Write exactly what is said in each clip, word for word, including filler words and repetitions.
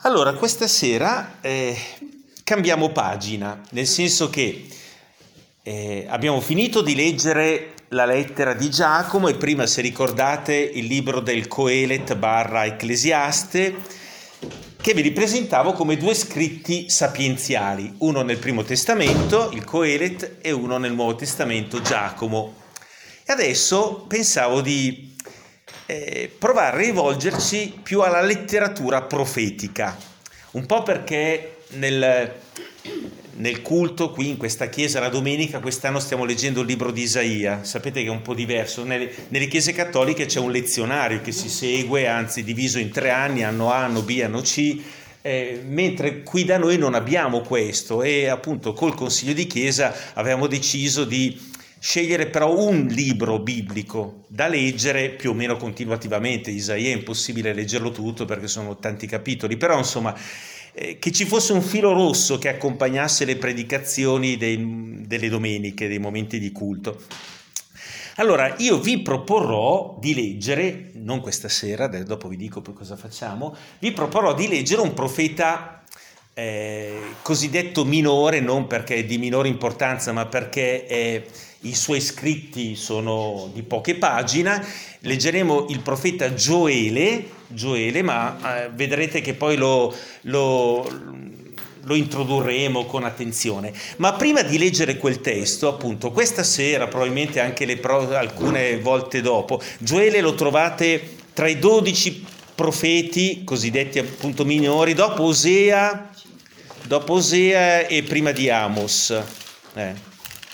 Allora, questa sera eh, cambiamo pagina, nel senso che eh, abbiamo finito di leggere la lettera di Giacomo e prima, se ricordate, il libro del Coelet barra Ecclesiaste, che vi ripresentavo come due scritti sapienziali, uno nel Primo Testamento, il Coelet, e uno nel Nuovo Testamento, Giacomo. E adesso pensavo di eh, provare a rivolgerci più alla letteratura profetica, un po' perché nel, nel culto qui in questa chiesa la domenica quest'anno stiamo leggendo il libro di Isaia. Sapete che è un po' diverso. Nelle, nelle chiese cattoliche c'è un lezionario che si segue, anzi diviso in tre anni, anno A, anno B, anno C, eh, mentre qui da noi non abbiamo questo, e appunto col consiglio di chiesa avevamo deciso di scegliere però un libro biblico da leggere più o meno continuativamente. Isaia è impossibile leggerlo tutto perché sono tanti capitoli, però insomma eh, che ci fosse un filo rosso che accompagnasse le predicazioni dei, delle domeniche, dei momenti di culto. Allora io vi proporrò di leggere, non questa sera, dopo vi dico poi cosa facciamo, vi proporrò di leggere un profeta eh, cosiddetto minore, non perché è di minore importanza ma perché è i suoi scritti sono di poche pagine. Leggeremo il profeta Gioele, Gioele ma eh, vedrete che poi lo, lo, lo introdurremo con attenzione. Ma prima di leggere quel testo, appunto, questa sera, probabilmente anche le pro, alcune volte dopo, Gioele lo trovate tra i dodici profeti cosiddetti appunto minori, dopo Osea, dopo Osea e prima di Amos. Eh.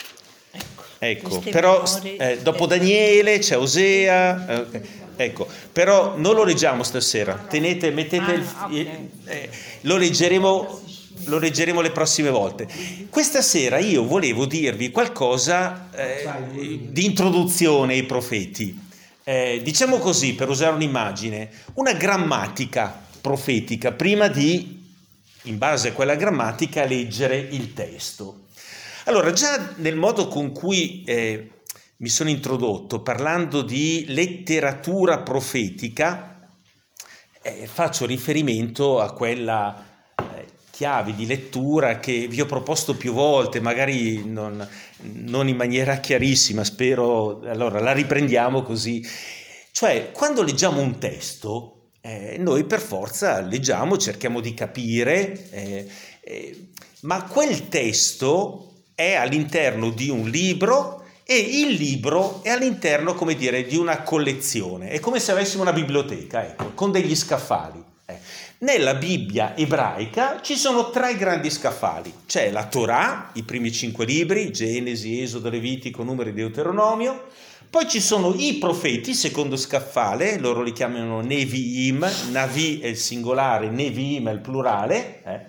Ecco, però eh, dopo Daniele c'è Osea, eh, ecco, però non lo leggiamo stasera, tenete, mettete il, eh, eh, lo leggeremo, lo leggeremo le prossime volte. Questa sera io volevo dirvi qualcosa eh, di introduzione ai profeti, eh, diciamo così, per usare un'immagine, una grammatica profetica, prima di, in base a quella grammatica, leggere il testo. Allora, già nel modo con cui eh, mi sono introdotto, parlando di letteratura profetica, eh, faccio riferimento a quella eh, chiave di lettura che vi ho proposto più volte, magari non, non in maniera chiarissima, spero, allora la riprendiamo così. Cioè, quando leggiamo un testo, eh, noi per forza leggiamo, cerchiamo di capire, eh, eh, ma quel testo è all'interno di un libro e il libro è all'interno, come dire, di una collezione. È come se avessimo una biblioteca, ecco, con degli scaffali. Eh. Nella Bibbia ebraica ci sono tre grandi scaffali. C'è la Torah, i primi cinque libri, Genesi, Esodo, Levitico, Numeri, Deuteronomio. Poi ci sono i profeti, secondo scaffale, loro li chiamano Nevi'im, Navi è il singolare, Nevi'im è il plurale, eh.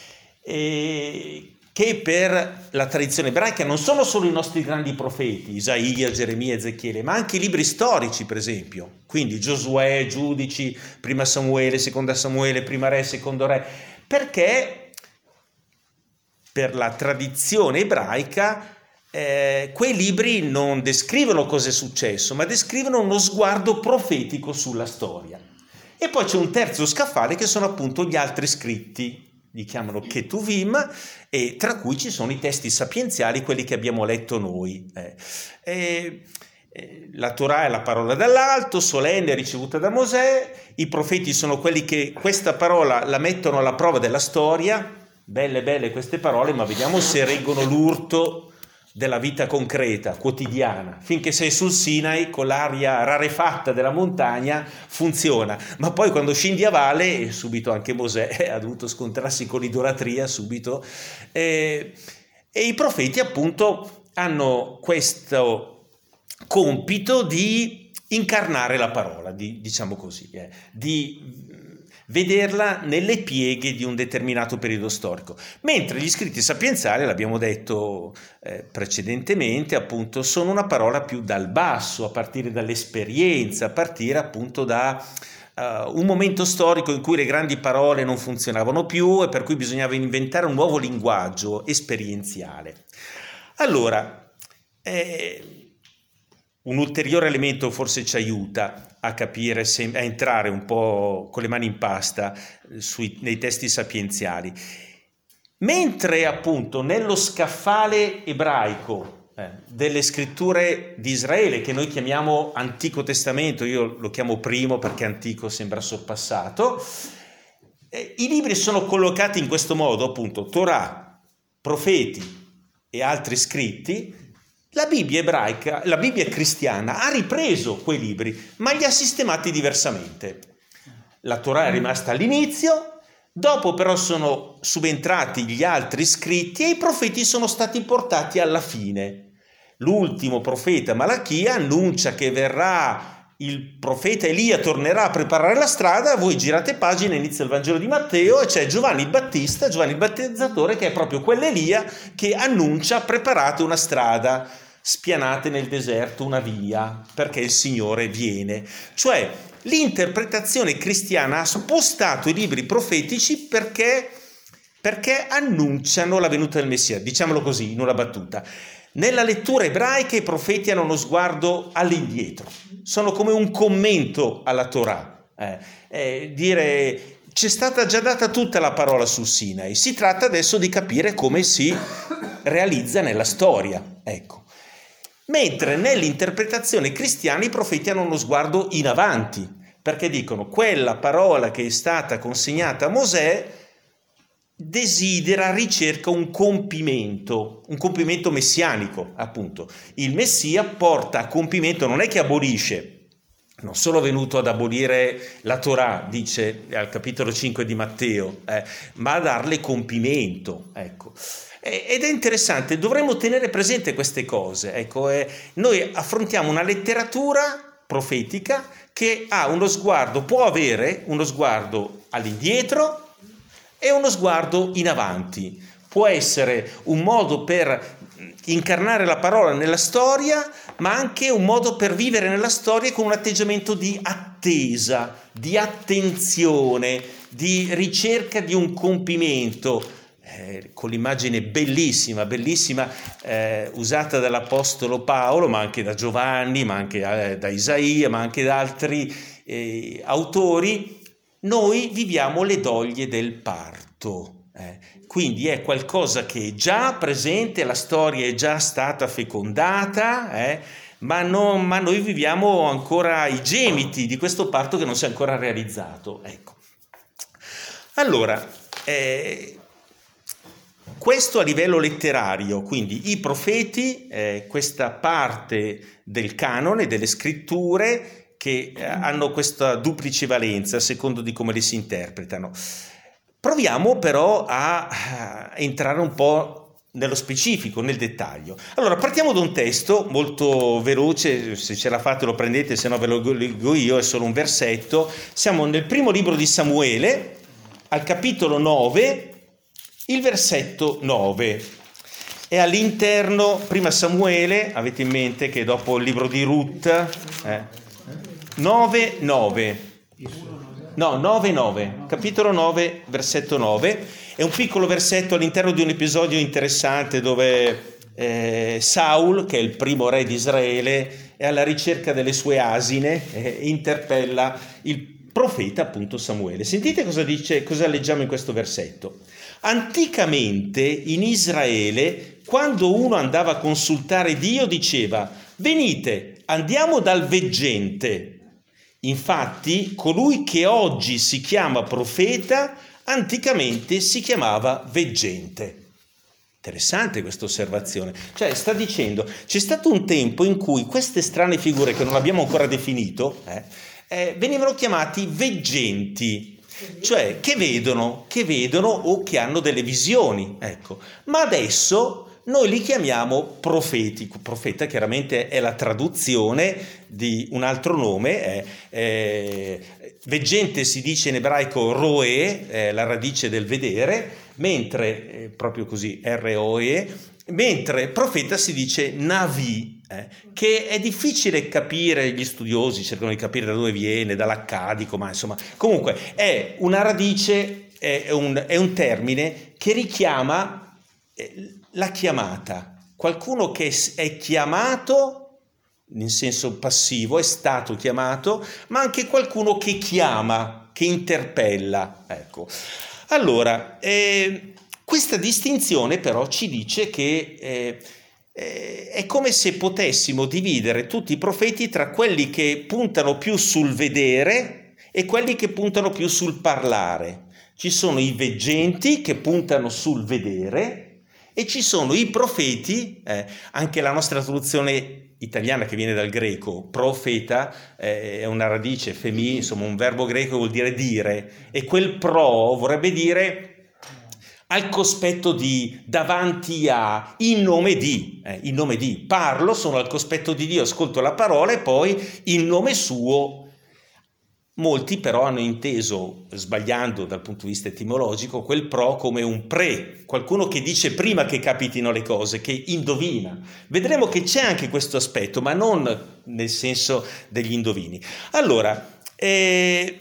E che per la tradizione ebraica non sono solo i nostri grandi profeti, Isaia, Geremia, Ezechiele, ma anche i libri storici, per esempio. Quindi Giosuè, Giudici, prima Samuele, seconda Samuele, prima Re, secondo Re, perché per la tradizione ebraica eh, quei libri non descrivono cosa è successo, ma descrivono uno sguardo profetico sulla storia. E poi c'è un terzo scaffale che sono appunto gli altri scritti, li chiamano Ketuvim, e tra cui ci sono i testi sapienziali, quelli che abbiamo letto noi. Eh, eh, eh, la Torah è la parola dall'alto, solenne, ricevuta da Mosè, i profeti sono quelli che questa parola la mettono alla prova della storia, belle belle queste parole, ma vediamo se reggono l'urto della vita concreta, quotidiana. Finché sei sul Sinai con l'aria rarefatta della montagna funziona, ma poi quando scendi a valle, subito anche Mosè ha dovuto scontrarsi con l'idolatria subito, e, e i profeti appunto hanno questo compito di incarnare la parola, di, diciamo così, eh, di vederla nelle pieghe di un determinato periodo storico, mentre gli scritti sapienziali, l'abbiamo detto eh, precedentemente, appunto sono una parola più dal basso, a partire dall'esperienza, a partire appunto da uh, un momento storico in cui le grandi parole non funzionavano più e per cui bisognava inventare un nuovo linguaggio esperienziale. Allora, eh, un ulteriore elemento forse ci aiuta a capire, se, a entrare un po' con le mani in pasta sui, nei testi sapienziali. Mentre appunto nello scaffale ebraico eh, delle scritture di Israele, che noi chiamiamo Antico Testamento, io lo chiamo primo perché antico sembra sorpassato, eh, i libri sono collocati in questo modo, appunto, Torah, profeti e altri scritti. La Bibbia ebraica, la Bibbia cristiana ha ripreso quei libri, ma li ha sistemati diversamente. La Torah è rimasta all'inizio, dopo però sono subentrati gli altri scritti e i profeti sono stati portati alla fine. L'ultimo profeta, Malachia, annuncia che verrà il profeta Elia, tornerà a preparare la strada, voi girate pagina, inizia il Vangelo di Matteo e c'è Giovanni il Battista, Giovanni il Battezzatore, che è proprio quell'Elia che annuncia: preparate una strada, spianate nel deserto una via, perché il Signore viene. Cioè, l'interpretazione cristiana ha spostato i libri profetici perché, perché annunciano la venuta del Messia, diciamolo così, in una battuta. Nella lettura ebraica i profeti hanno uno sguardo all'indietro, sono come un commento alla Torah, eh, eh, dire c'è stata già data tutta la parola sul Sinai, si tratta adesso di capire come si realizza nella storia, ecco. Mentre nell'interpretazione cristiana i profeti hanno uno sguardo in avanti, perché dicono quella parola che è stata consegnata a Mosè desidera, ricerca un compimento, un compimento messianico, appunto. Il Messia porta a compimento, non è che abolisce, non solo è venuto ad abolire la Torah, dice al capitolo cinque di Matteo, eh, ma a darle compimento, ecco. Ed è interessante, dovremmo tenere presente queste cose, ecco. Eh, noi affrontiamo una letteratura profetica che ha uno sguardo, può avere uno sguardo all'indietro e uno sguardo in avanti. Può essere un modo per incarnare la parola nella storia, ma anche un modo per vivere nella storia con un atteggiamento di attesa, di attenzione, di ricerca di un compimento, eh, con l'immagine bellissima, bellissima eh, usata dall'Apostolo Paolo, ma anche da Giovanni, ma anche eh, da Isaia, ma anche da altri eh, autori. Noi viviamo le doglie del parto, eh. Quindi è qualcosa che è già presente, la storia è già stata fecondata, eh, ma, non, ma noi viviamo ancora i gemiti di questo parto che non si è ancora realizzato. Ecco. Allora, eh, questo a livello letterario, quindi i profeti, eh, questa parte del canone, delle scritture, che hanno questa duplice valenza, a secondo di come le si interpretano. Proviamo però a, a entrare un po' nello specifico, nel dettaglio. Allora, partiamo da un testo molto veloce, se ce la fate lo prendete, se no ve lo leggo io, è solo un versetto. Siamo nel primo libro di Samuele, al capitolo nove, il versetto nove. E all'interno, prima Samuele, avete in mente che dopo il libro di Ruth, eh, nove nove, no, nove nove, capitolo nove, versetto nove, è un piccolo versetto all'interno di un episodio interessante dove eh, Saul, che è il primo re di Israele, è alla ricerca delle sue asine e eh, interpella il profeta, appunto, Samuele. Sentite cosa dice, cosa leggiamo in questo versetto. Anticamente in Israele, quando uno andava a consultare Dio, diceva: venite, andiamo dal veggente. Infatti, colui che oggi si chiama profeta, anticamente si chiamava veggente. Interessante questa osservazione. Cioè, sta dicendo, c'è stato un tempo in cui queste strane figure, che non abbiamo ancora definito, eh, eh, venivano chiamati veggenti, cioè che vedono, che vedono o che hanno delle visioni, ecco. Ma adesso noi li chiamiamo profeti. Profeta chiaramente è la traduzione di un altro nome, è, è, veggente si dice in ebraico roe, è la radice del vedere, mentre, eh, proprio così, R O E, mentre profeta si dice navi, eh, che è difficile capire, gli studiosi cercano di capire da dove viene, dall'accadico, ma insomma, comunque è una radice, è un, è un termine che richiama eh, la chiamata, qualcuno che è chiamato in senso passivo, è stato chiamato, ma anche qualcuno che chiama, che interpella. Ecco. Allora, eh, questa distinzione però ci dice che eh, eh, è come se potessimo dividere tutti i profeti tra quelli che puntano più sul vedere e quelli che puntano più sul parlare. Ci sono i veggenti che puntano sul vedere e ci sono i profeti, eh, anche la nostra traduzione italiana che viene dal greco, profeta, eh, è una radice femminile, insomma un verbo greco che vuol dire dire, e quel pro vorrebbe dire al cospetto di, davanti a, in nome di, eh, in nome di, parlo, sono al cospetto di Dio, ascolto la parola e poi in nome suo. Molti però hanno inteso, sbagliando dal punto di vista etimologico, quel pro come un pre, qualcuno che dice prima che capitino le cose, che indovina. Vedremo che c'è anche questo aspetto, ma non nel senso degli indovini. Allora, eh,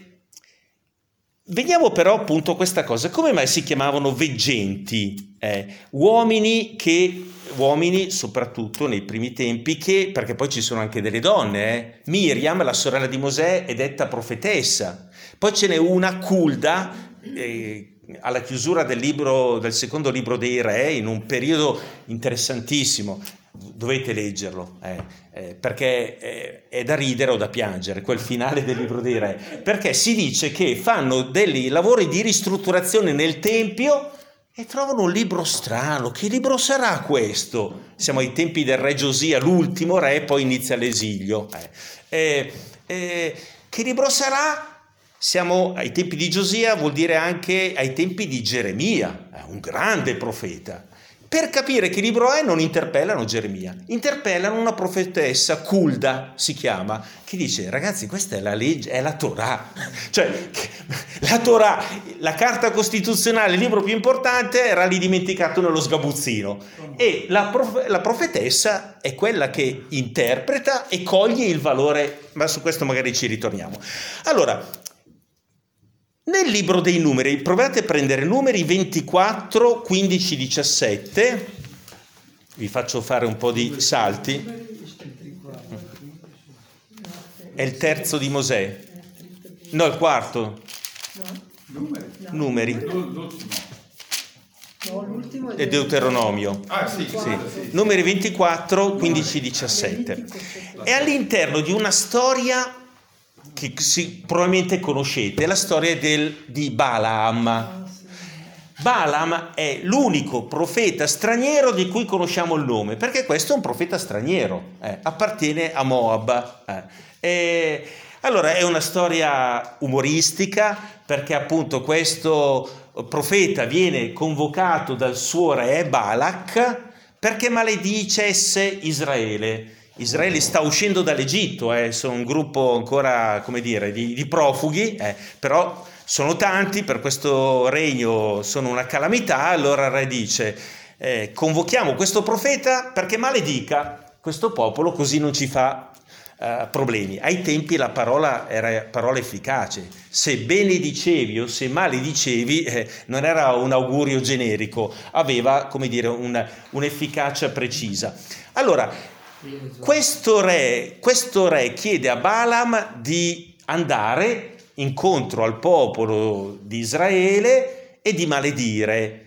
vediamo però appunto questa cosa. Come mai si chiamavano veggenti? Eh, uomini che... uomini soprattutto nei primi tempi, che perché poi ci sono anche delle donne, eh? Miriam, la sorella di Mosè, è detta profetessa, poi ce n'è una, Culda, eh, alla chiusura del libro, del secondo libro dei re, in un periodo interessantissimo, dovete leggerlo, eh, eh, perché è, è da ridere o da piangere, quel finale del libro dei re, perché si dice che fanno dei lavori di ristrutturazione nel tempio e trovano un libro strano. Che libro sarà questo? Siamo ai tempi del re Giosia, l'ultimo re, poi inizia l'esilio. Eh, eh, eh, che libro sarà? Siamo ai tempi di Giosia, vuol dire anche ai tempi di Geremia, un grande profeta. Per capire che libro è non interpellano Geremia, interpellano una profetessa, Culda si chiama, che dice: ragazzi, questa è la legge, è la Torah, cioè la Torah, la carta costituzionale, il libro più importante, era lì dimenticato nello sgabuzzino, e la, prof- la profetessa è quella che interpreta e coglie il valore, ma su questo magari ci ritorniamo. Allora, nel libro dei numeri, provate a prendere numeri ventiquattro, quindici, diciassette, vi faccio fare un po' di salti, è il terzo di Mosè, no, il quarto, numeri, è Deuteronomio, ah, sì, sì. Numeri ventiquattro, quindici, diciassette, è all'interno di una storia che si, probabilmente conoscete, la storia del, di Balaam. Balaam è l'unico profeta straniero di cui conosciamo il nome, perché questo è un profeta straniero, eh, appartiene a Moab. Eh. E, allora è una storia umoristica, perché appunto questo profeta viene convocato dal suo re Balak perché maledicesse Israele. Israele sta uscendo dall'Egitto, eh, sono un gruppo ancora, come dire, di, di profughi, eh, però sono tanti, per questo regno sono una calamità. Allora il re dice: eh, convochiamo questo profeta perché maledica questo popolo, così non ci fa eh, problemi. Ai tempi la parola era parola efficace, se benedicevi o se maledicevi eh, non era un augurio generico, aveva, come dire, un, un'efficacia precisa. Allora, Questo re, questo re chiede a Balaam di andare incontro al popolo di Israele e di maledire,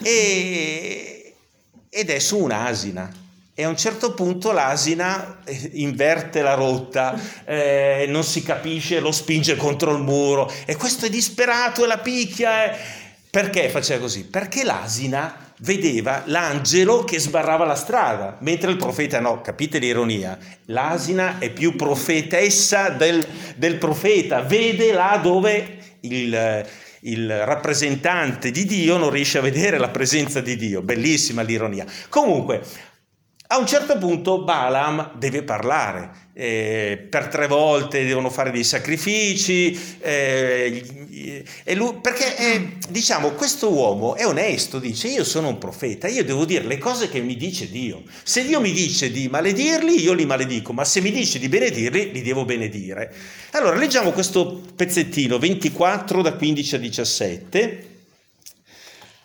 e, ed è su un'asina, e a un certo punto l'asina inverte la rotta, eh, non si capisce, lo spinge contro il muro, e questo è disperato e la picchia. Eh. Perché faceva così? Perché l'asina vedeva l'angelo che sbarrava la strada, mentre il profeta no. Capite l'ironia? L'asina è più profetessa del, del profeta, vede là dove il, il rappresentante di Dio non riesce a vedere la presenza di Dio. Bellissima l'ironia. Comunque, a un certo punto Balaam deve parlare, eh, per tre volte devono fare dei sacrifici, eh, e lui, perché eh, diciamo questo uomo è onesto, dice: io sono un profeta, io devo dire le cose che mi dice Dio, se Dio mi dice di maledirli io li maledico, ma se mi dice di benedirli li devo benedire. Allora leggiamo questo pezzettino ventiquattro da quindici a diciassette.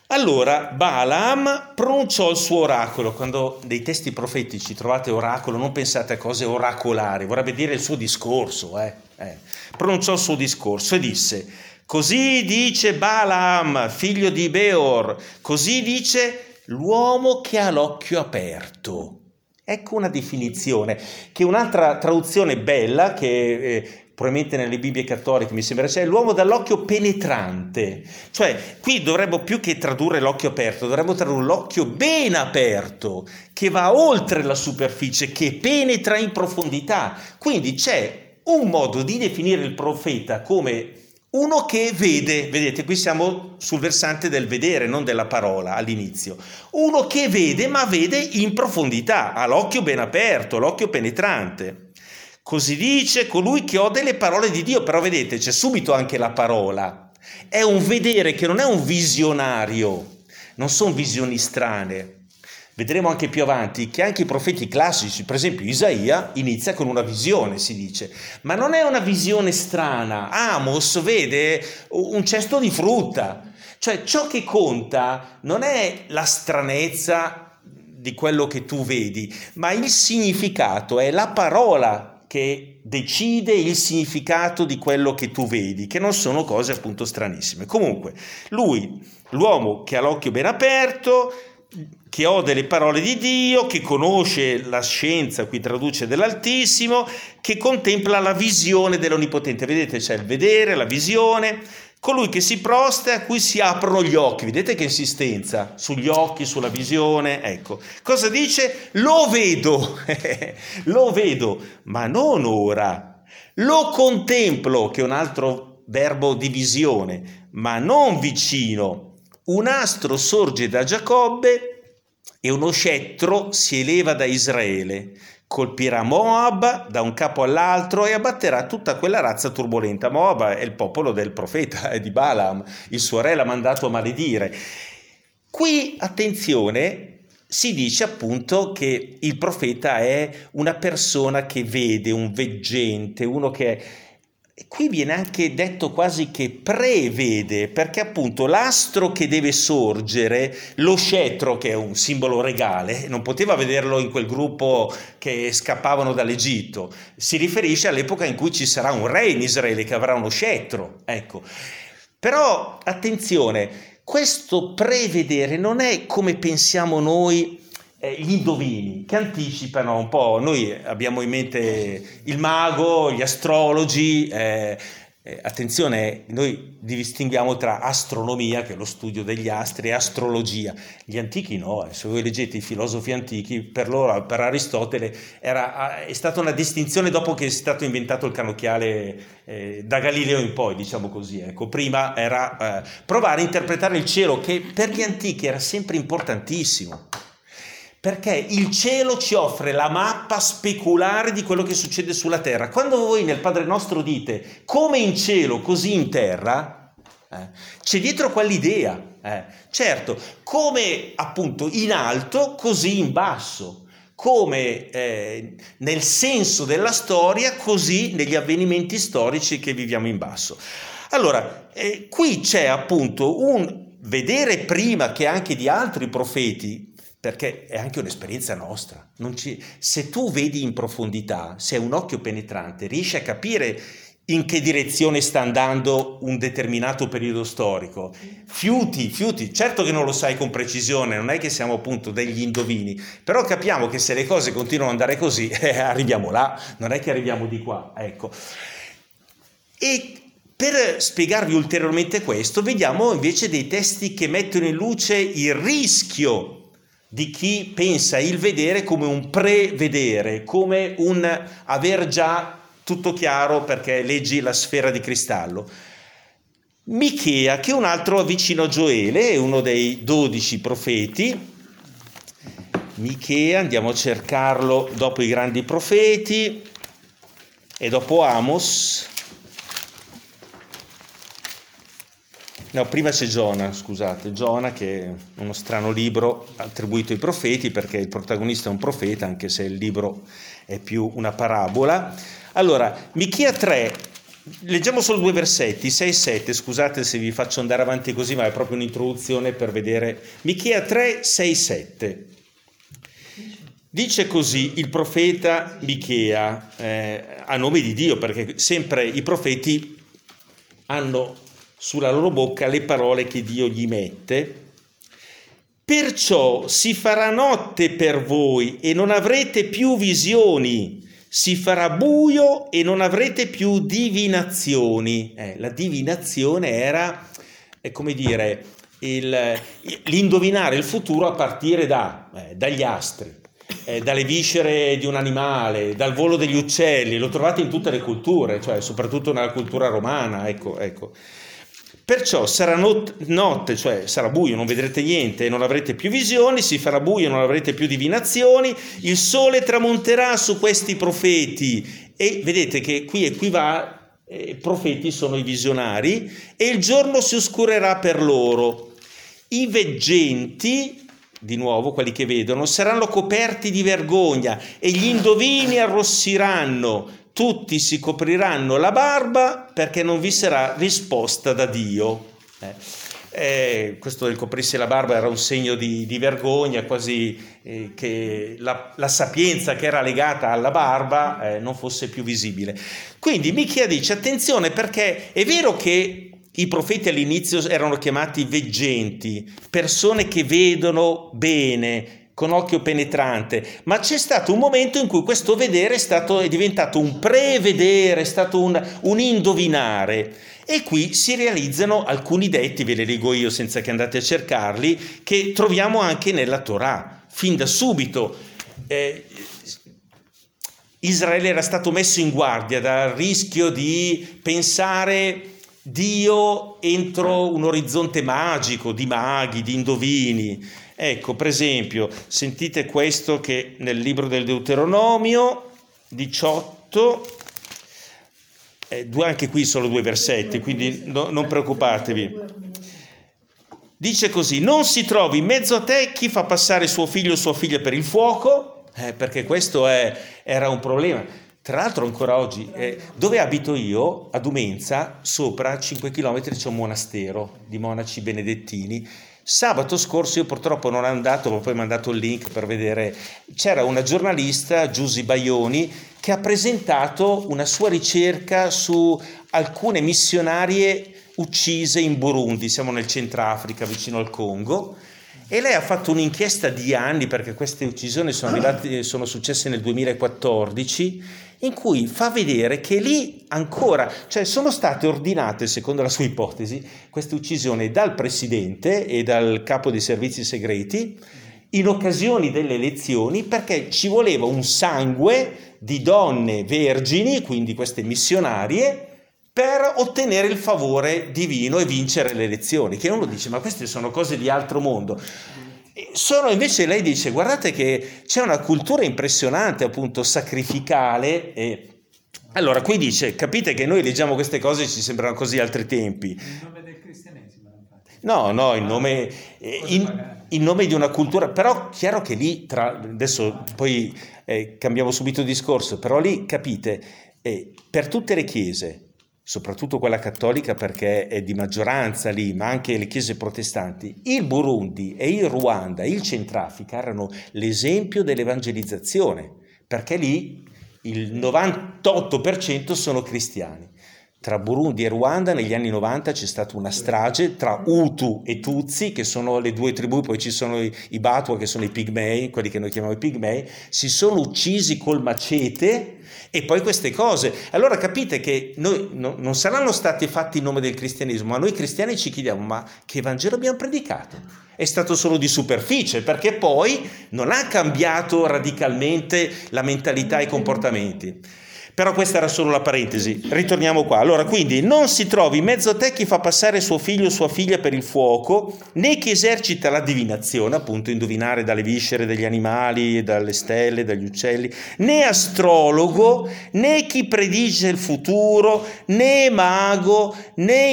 Allora Balaam pronunciò il suo oracolo. Quando nei testi profetici trovate oracolo, non pensate a cose oracolari, vorrebbe dire il suo discorso. Eh? Eh. Pronunciò il suo discorso e disse: così dice Balaam, figlio di Beor, così dice l'uomo che ha l'occhio aperto. Ecco una definizione, che un'altra traduzione bella, che eh, probabilmente nelle Bibbie cattoliche mi sembra c'è, l'uomo dall'occhio penetrante. Cioè, qui dovremmo più che tradurre l'occhio aperto, dovremmo tradurre l'occhio ben aperto, che va oltre la superficie, che penetra in profondità. Quindi c'è un modo di definire il profeta come uno che vede, vedete, qui siamo sul versante del vedere, non della parola all'inizio. Uno che vede, ma vede in profondità, ha l'occhio ben aperto, l'occhio penetrante. Così dice colui che ode le parole di Dio, però vedete, c'è subito anche la parola. È un vedere che non è un visionario, non sono visioni strane. Vedremo anche più avanti che anche i profeti classici, per esempio Isaia, inizia con una visione, si dice, ma non è una visione strana. Amos vede un cesto di frutta, cioè ciò che conta non è la stranezza di quello che tu vedi, ma il significato, è la parola che decide il significato di quello che tu vedi, che non sono cose appunto stranissime. Comunque, lui, l'uomo che ha l'occhio ben aperto, che ode le parole di Dio, che conosce la scienza, qui traduce dell'Altissimo, che contempla la visione dell'Onnipotente. Vedete, c'è il vedere, la visione, colui che si prosta e a cui si aprono gli occhi. Vedete che insistenza sugli occhi, sulla visione. Ecco, cosa dice? Lo vedo, lo vedo, ma non ora. Lo contemplo, che è un altro verbo di visione, ma non vicino. Un astro sorge da Giacobbe e uno scettro si eleva da Israele. Colpirà Moab da un capo all'altro e abbatterà tutta quella razza turbolenta. Moab è il popolo del profeta, è di Balaam, il suo re l'ha mandato a maledire. Qui, attenzione, si dice appunto che il profeta è una persona che vede, un veggente, uno che è... Qui viene anche detto quasi che prevede, perché appunto l'astro che deve sorgere, lo scettro che è un simbolo regale, non poteva vederlo in quel gruppo che scappavano dall'Egitto, si riferisce all'epoca in cui ci sarà un re in Israele che avrà uno scettro, ecco. Però attenzione, questo prevedere non è come pensiamo noi, Eh, gli indovini che anticipano un po'. Noi abbiamo in mente il mago, gli astrologi, eh, eh, attenzione, noi distinguiamo tra astronomia, che è lo studio degli astri, e astrologia. Gli antichi no, eh. Se voi leggete i filosofi antichi, per loro, per Aristotele, era, è stata una distinzione dopo che è stato inventato il cannocchiale eh, da Galileo in poi, diciamo così. Ecco, prima era eh, provare a interpretare il cielo, che per gli antichi era sempre importantissimo. Perché il cielo ci offre la mappa speculare di quello che succede sulla terra. Quando voi nel Padre Nostro dite come in cielo così in terra, eh, c'è dietro quell'idea. Eh. Certo, come appunto in alto così in basso, come eh, nel senso della storia così negli avvenimenti storici che viviamo in basso. Allora, eh, qui c'è appunto un vedere prima che anche di altri profeti, perché è anche un'esperienza nostra. Non ci... Se tu vedi in profondità, se hai un occhio penetrante, riesci a capire in che direzione sta andando un determinato periodo storico. Fiuti, fiuti, certo che non lo sai con precisione, non è che siamo appunto degli indovini, però capiamo che se le cose continuano ad andare così, eh, arriviamo là, non è che arriviamo di qua, ecco. E per spiegarvi ulteriormente questo, vediamo invece dei testi che mettono in luce il rischio di chi pensa il vedere come un prevedere, come un aver già tutto chiaro perché leggi la sfera di cristallo. Michea, che è un altro vicino a Gioele, è uno dei dodici profeti. Michea, andiamo a cercarlo dopo i grandi profeti e dopo Amos. No, prima c'è Giona, scusate, Giona, che è uno strano libro attribuito ai profeti perché il protagonista è un profeta, anche se il libro è più una parabola. Allora, Michea tre, leggiamo solo due versetti, sei e sette, scusate se vi faccio andare avanti così, ma è proprio un'introduzione per vedere. Michea tre, sei, sette. Dice così il profeta Michea, eh, a nome di Dio, perché sempre i profeti hanno sulla loro bocca le parole che Dio gli mette. Perciò si farà notte per voi e non avrete più visioni, si farà buio e non avrete più divinazioni. Eh, la divinazione era, è come dire, il, l'indovinare il futuro a partire da, eh, dagli astri. Eh, dalle viscere di un animale, dal volo degli uccelli, lo trovate in tutte le culture, cioè soprattutto nella cultura romana, ecco, ecco. Perciò sarà not- notte, cioè sarà buio, non vedrete niente e non avrete più visioni, si farà buio e non avrete più divinazioni, il sole tramonterà su questi profeti e vedete che qui e qui va, eh, profeti sono i visionari, e il giorno si oscurerà per loro. I veggenti, di nuovo quelli che vedono, saranno coperti di vergogna e gli indovini arrossiranno, tutti si copriranno la barba perché non vi sarà risposta da Dio. Eh, eh, questo del coprirsi la barba era un segno di, di vergogna, quasi eh, che la, la sapienza che era legata alla barba eh, non fosse più visibile. Quindi Michea dice attenzione, perché è vero che i profeti all'inizio erano chiamati veggenti, persone che vedono bene, con occhio penetrante, ma c'è stato un momento in cui questo vedere è, stato, è diventato un prevedere, è stato un, un indovinare, e qui si realizzano alcuni detti, ve li leggo io senza che andate a cercarli, che troviamo anche nella Torah, fin da subito. Eh, Israele era stato messo in guardia dal rischio di pensare Dio entro un orizzonte magico di maghi, di indovini. Ecco, per esempio, sentite questo che nel libro del Deuteronomio diciotto, eh, due, anche qui solo due versetti, quindi no, non preoccupatevi. Dice così: non si trovi in mezzo a te chi fa passare suo figlio o sua figlia per il fuoco, eh, perché questo è, era un problema. Tra l'altro ancora oggi, eh, dove abito io, a Dumenza, sopra cinque chilometri c'è un monastero di monaci benedettini. Sabato scorso io purtroppo non ero andato, ma poi mi ha mandato il link per vedere, c'era una giornalista, Giusy Baioni, che ha presentato una sua ricerca su alcune missionarie uccise in Burundi, siamo nel Centrafrica vicino al Congo, e lei ha fatto un'inchiesta di anni, perché queste uccisioni sono, arrivate, sono successe nel duemilaquattordici, in cui fa vedere che lì ancora, cioè sono state ordinate, secondo la sua ipotesi, queste uccisioni dal presidente e dal capo dei servizi segreti in occasioni delle elezioni, perché ci voleva un sangue di donne vergini, quindi queste missionarie, per ottenere il favore divino e vincere le elezioni. Che uno dice, ma queste sono cose di altro mondo. Sono invece, lei dice, guardate che c'è una cultura impressionante, appunto, sacrificale. E allora qui dice, capite che noi leggiamo queste cose e ci sembrano così altri tempi. In nome del cristianesimo? No, no, in nome, eh, in, in nome di una cultura, però chiaro che lì, tra, adesso poi eh, cambiamo subito discorso, però lì capite, eh, per tutte le chiese, soprattutto quella cattolica perché è di maggioranza lì, ma anche le chiese protestanti, il Burundi e il Ruanda, il Centrafrica erano l'esempio dell'evangelizzazione, perché lì il novantotto per cento sono cristiani. Tra Burundi e Ruanda negli anni novanta c'è stata una strage tra Hutu e Tutsi, che sono le due tribù, poi ci sono i, i Batwa, che sono i Pigmei, quelli che noi chiamiamo i Pigmei, si sono uccisi col macete. E poi queste cose, allora capite che noi no, non saranno stati fatti in nome del cristianesimo, ma noi cristiani ci chiediamo, ma che Vangelo abbiamo predicato? È stato solo di superficie, perché poi non ha cambiato radicalmente la mentalità e i comportamenti. Però questa era solo la parentesi, ritorniamo qua. Allora, quindi, non si trovi in mezzo a te chi fa passare suo figlio o sua figlia per il fuoco, né chi esercita la divinazione, appunto indovinare dalle viscere degli animali, dalle stelle, dagli uccelli, né astrologo, né chi predice il futuro, né mago, né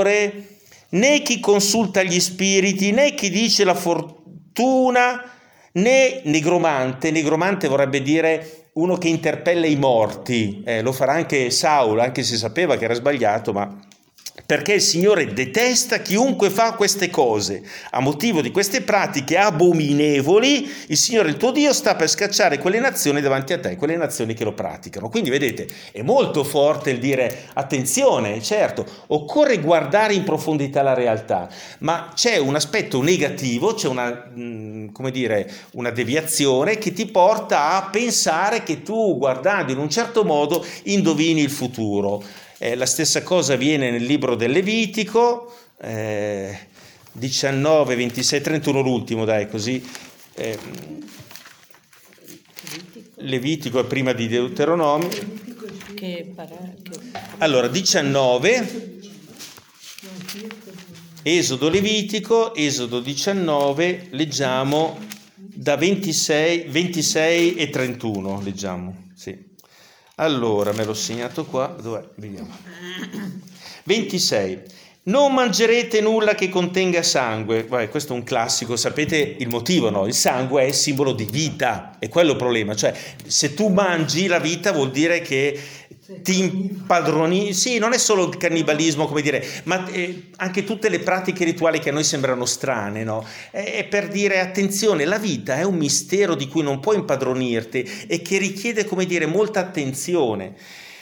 incantatore, né chi consulta gli spiriti, né chi dice la fortuna, né negromante, negromante vorrebbe dire uno che interpella i morti, eh, lo farà anche Saulo, anche se sapeva che era sbagliato, ma perché il Signore detesta chiunque fa queste cose. A motivo di queste pratiche abominevoli, il Signore il tuo Dio sta per scacciare quelle nazioni davanti a te, quelle nazioni che lo praticano. Quindi vedete, è molto forte il dire attenzione, certo, occorre guardare in profondità la realtà, ma c'è un aspetto negativo, c'è una, come dire, una deviazione che ti porta a pensare che tu, guardando in un certo modo, indovini il futuro. Eh, la stessa cosa avviene nel libro del Levitico, eh, diciannove, ventisei, trentuno, l'ultimo, dai, così. Eh, Levitico è prima di Deuteronomio. Allora, diciannove, Esodo Levitico, Esodo diciannove, leggiamo da ventisei, ventisei e trentuno, leggiamo, sì. Allora, me l'ho segnato qua, dov'è? Vediamo. ventisei. Non mangerete nulla che contenga sangue. Vabbè, questo è un classico, sapete il motivo, no? Il sangue è simbolo di vita, è quello il problema. Cioè, se tu mangi la vita vuol dire che ti impadroni. Sì, non è solo il cannibalismo, come dire, ma eh, anche tutte le pratiche rituali che a noi sembrano strane, no? È, è per dire attenzione, la vita è un mistero di cui non puoi impadronirti e che richiede, come dire, molta attenzione.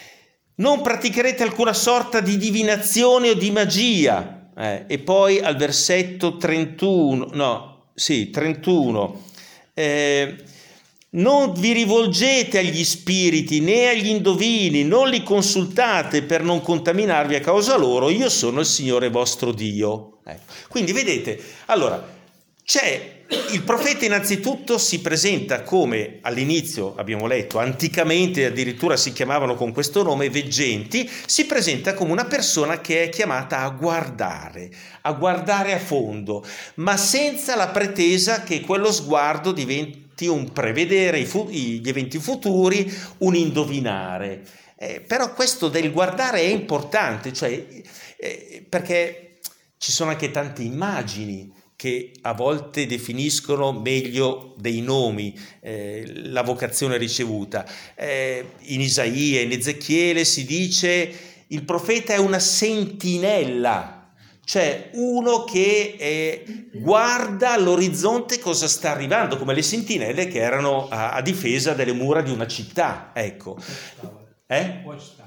Non praticherete alcuna sorta di divinazione o di magia. Eh, e poi al versetto trentuno, no, sì, trentuno. Eh, Non vi rivolgete agli spiriti né agli indovini, non li consultate per non contaminarvi a causa loro, io sono il Signore vostro Dio. Ecco. Quindi vedete, allora, c'è il profeta innanzitutto si presenta come, all'inizio abbiamo letto, anticamente addirittura si chiamavano con questo nome, veggenti, si presenta come una persona che è chiamata a guardare, a guardare a fondo, ma senza la pretesa che quello sguardo diventi un prevedere i fu- gli eventi futuri, un indovinare. Eh, però questo del guardare è importante, cioè, eh, perché ci sono anche tante immagini che a volte definiscono meglio dei nomi eh, la vocazione ricevuta. Eh, in Isaia, in Ezechiele si dice il profeta è una sentinella, cioè uno che eh, guarda all'orizzonte cosa sta arrivando, come le sentinelle che erano a, a difesa delle mura di una città, ecco. Eh?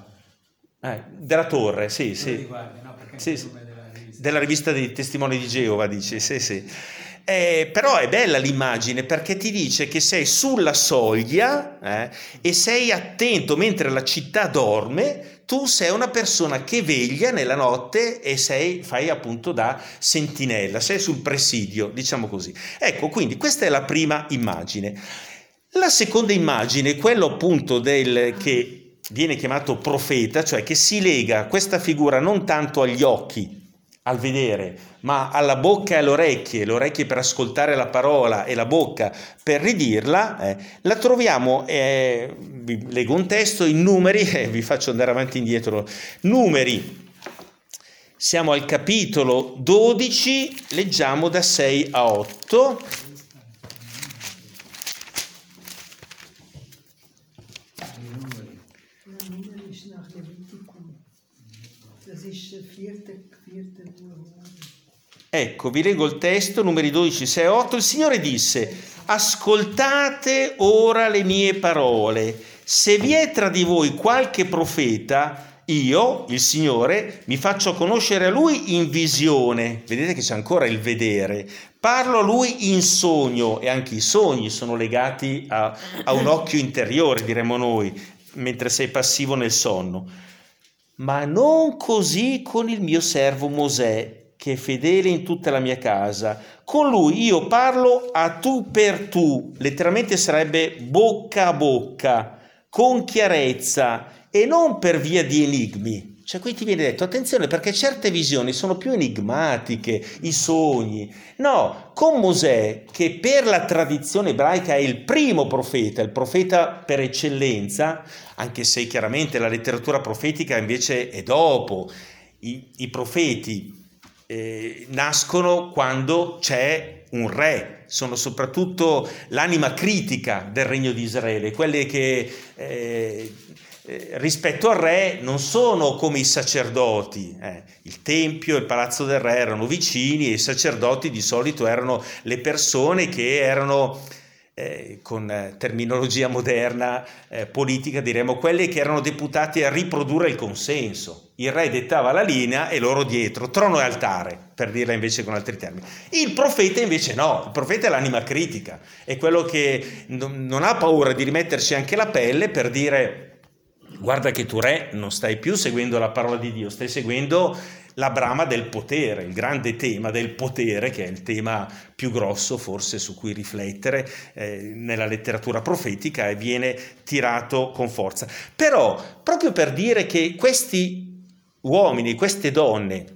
Eh, della torre, sì, sì. sì, sì. Della rivista dei Testimoni di Geova, dice, sì, sì. Eh, però è bella l'immagine perché ti dice che sei sulla soglia eh, e sei attento mentre la città dorme. Tu sei una persona che veglia nella notte e sei, fai appunto da sentinella, sei sul presidio, diciamo così. Ecco, quindi questa è la prima immagine. La seconda immagine, quello appunto del che viene chiamato profeta, cioè che si lega questa figura non tanto agli occhi, al vedere, ma alla bocca e alle orecchie, le orecchie per ascoltare la parola e la bocca per ridirla, eh, la troviamo, eh, vi leggo un testo in Numeri, eh, vi faccio andare avanti e indietro, Numeri, siamo al capitolo dodici, leggiamo da sei a otto. Ecco, vi leggo il testo, Numeri dodici, sei, otto. Il Signore disse: ascoltate ora le mie parole. Se vi è tra di voi qualche profeta, io, il Signore, mi faccio conoscere a lui in visione. Vedete che c'è ancora il vedere. Parlo a lui in sogno, e anche i sogni sono legati a, a un occhio interiore, diremmo noi, mentre sei passivo nel sonno. Ma non così con il mio servo Mosè, che è fedele in tutta la mia casa. Con lui io parlo a tu per tu, letteralmente sarebbe bocca a bocca, con chiarezza e non per via di enigmi. Cioè qui ti viene detto, attenzione, perché certe visioni sono più enigmatiche, i sogni. No, con Mosè, che per la tradizione ebraica è il primo profeta, il profeta per eccellenza, anche se chiaramente la letteratura profetica invece è dopo. I, i profeti eh, nascono quando c'è un re, sono soprattutto l'anima critica del regno di Israele, quelle che eh, eh, rispetto al re non sono come i sacerdoti, eh. Il tempio e il palazzo del re erano vicini e i sacerdoti di solito erano le persone che erano, eh, con terminologia moderna eh, politica diremmo, quelle che erano deputate a riprodurre il consenso. Il re dettava la linea e loro dietro, trono e altare, per dirla invece con altri termini. Il profeta invece no, il profeta è l'anima critica, è quello che non, non ha paura di rimetterci anche la pelle per dire: guarda che tu re non stai più seguendo la parola di Dio, stai seguendo la brama del potere, il grande tema del potere, che è il tema più grosso forse su cui riflettere eh, nella letteratura profetica, e viene tirato con forza. Però, proprio per dire che questi uomini, queste donne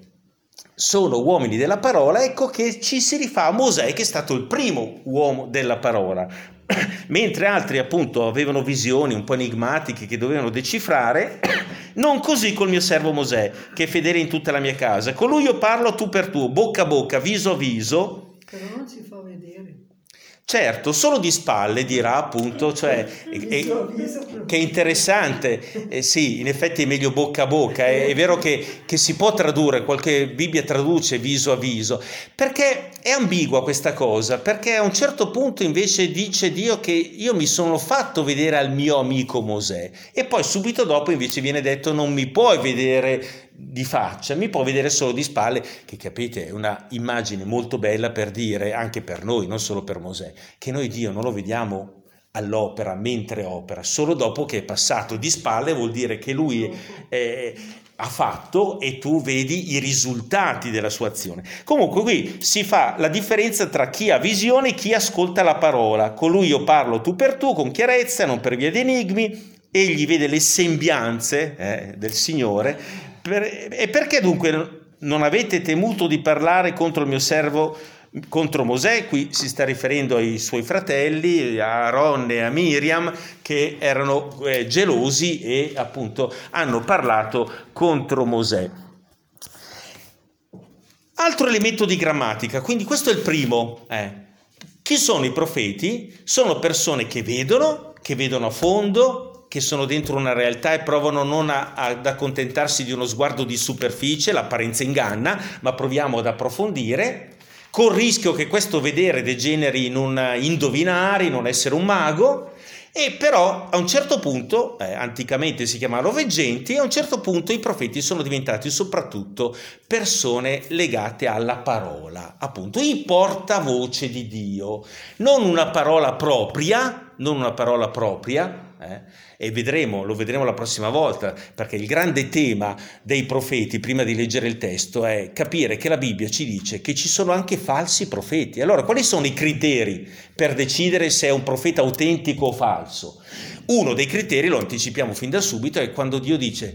sono uomini della parola, ecco che ci si rifà a Mosè, che è stato il primo uomo della parola. Mentre altri appunto avevano visioni un po' enigmatiche che dovevano decifrare, non così col mio servo Mosè, che è fedele in tutta la mia casa. Con lui io parlo tu per tu, bocca a bocca, viso a viso. Però non si fa vedere. Certo, solo di spalle dirà appunto, cioè è, che è interessante, eh, sì, in effetti è meglio bocca a bocca, è, è vero che, che si può tradurre, qualche Bibbia traduce viso a viso, perché è ambigua questa cosa, perché a un certo punto invece dice Dio che io mi sono fatto vedere al mio amico Mosè, e poi subito dopo invece viene detto non mi puoi vedere di faccia, mi può vedere solo di spalle, che capite è una immagine molto bella per dire, anche per noi, non solo per Mosè, che noi Dio non lo vediamo all'opera, mentre opera, solo dopo che è passato. Di spalle vuol dire che lui eh, ha fatto e tu vedi i risultati della sua azione. Comunque qui si fa la differenza tra chi ha visione e chi ascolta la parola. Con lui io parlo tu per tu, con chiarezza, non per via di enigmi. Egli vede le sembianze eh, del Signore. Per, e perché dunque non avete temuto di parlare contro il mio servo, contro Mosè? Qui si sta riferendo ai suoi fratelli, a Aaron e a Miriam, che erano eh, gelosi e appunto hanno parlato contro Mosè. Altro elemento di grammatica, quindi questo è il primo. Eh. Chi sono i profeti? Sono persone che vedono, che vedono a fondo, che sono dentro una realtà e provano non a, ad accontentarsi di uno sguardo di superficie, l'apparenza inganna, ma proviamo ad approfondire, col rischio che questo vedere degeneri in un indovinare, in un essere un mago. E però a un certo punto, eh, anticamente si chiamavano veggenti, e a un certo punto i profeti sono diventati soprattutto persone legate alla parola, appunto i portavoce di Dio, non una parola propria, non una parola propria, eh, e vedremo, lo vedremo la prossima volta, perché il grande tema dei profeti, prima di leggere il testo, è capire che la Bibbia ci dice che ci sono anche falsi profeti. Allora, quali sono i criteri per decidere se è un profeta autentico o falso? Uno dei criteri, lo anticipiamo fin da subito, è quando Dio dice: